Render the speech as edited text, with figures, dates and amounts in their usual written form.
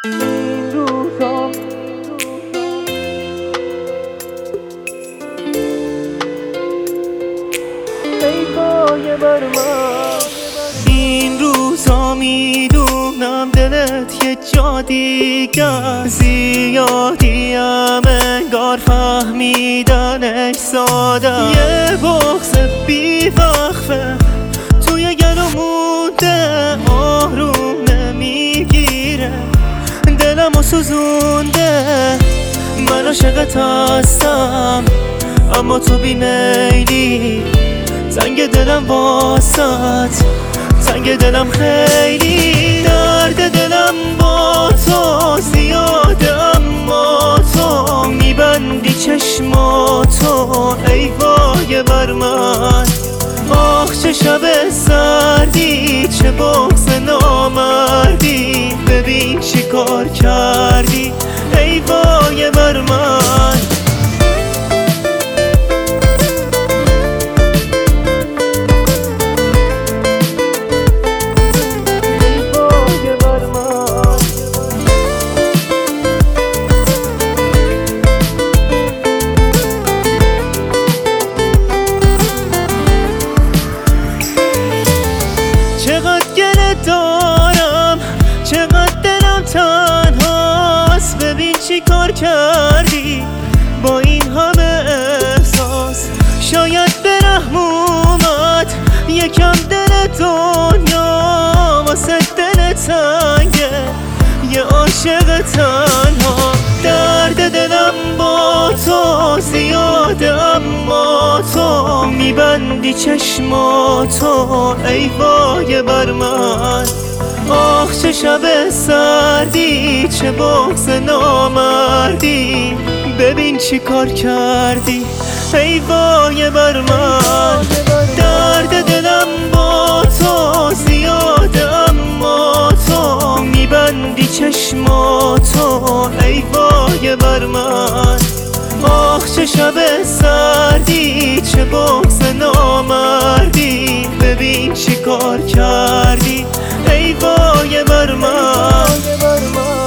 این روزا ای وای بر من، این روزا میدونم دلت یه جا دیگه زیادیم انگار فهمیدنش ساده، یه بغض بیوقفه توی گلو مونده، آروم نمیگیره دلمو سوزونده. من عاشقت هستم اما تو بیمیلی، تنگ دلم واسط، تنگ دلم خیلی، درد دلم با تو زیاده اما تو میبندی چشماتو ای وای بر من. آخ چه شب سردی، چه بغض نامردی، ببین چی کار کردی ای وای بر من. چقدر گله دارم، چقدر دلم تنهاست، ببین چی کار کردی با این همه احساس. شاید به رحم اومد یکم دل دنیا، واسه دل تنگه یه عاشق تنها. درد دلم با تو زیاده اما تو میبندی چشماتو ای وای بر من. آخ چه شب سردی، چه بغض نامردی، ببین چی کار کردی ای وای بر من. درد دلم با تو زیاده اما تو میبندی چشماتو ای وای بر من. آخ چه شب سردی، چه بغض نامردی، ببین چی کار کردی ای وای بر من.